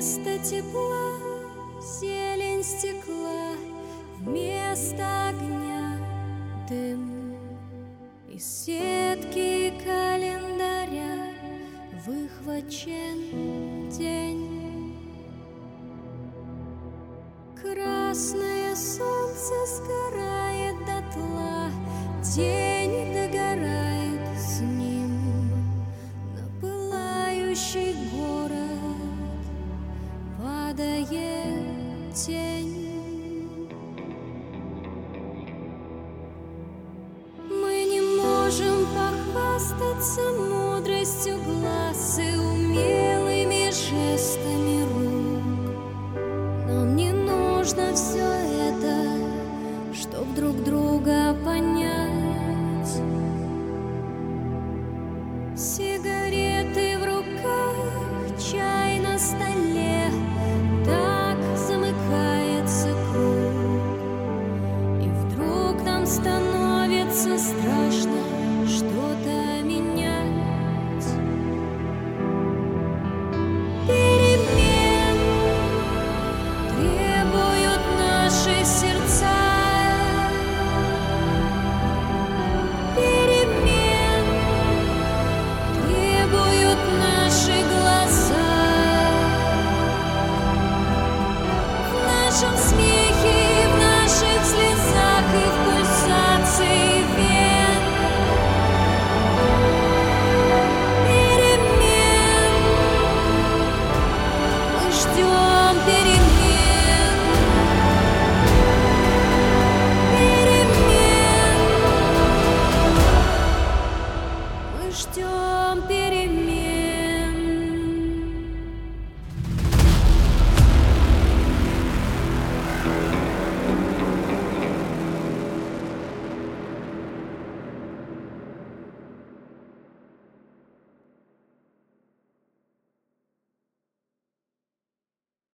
Вместо тепла зелень стекла, вместо огня дым. Из сетки календаря выхвачен день. Красное солнце сгорает дотла, день догорает с ним. На пылающий город падает тень. Мы не можем похвастаться мудростью глаз и умелыми жестами рук. Нам не нужно все это, чтоб друг друга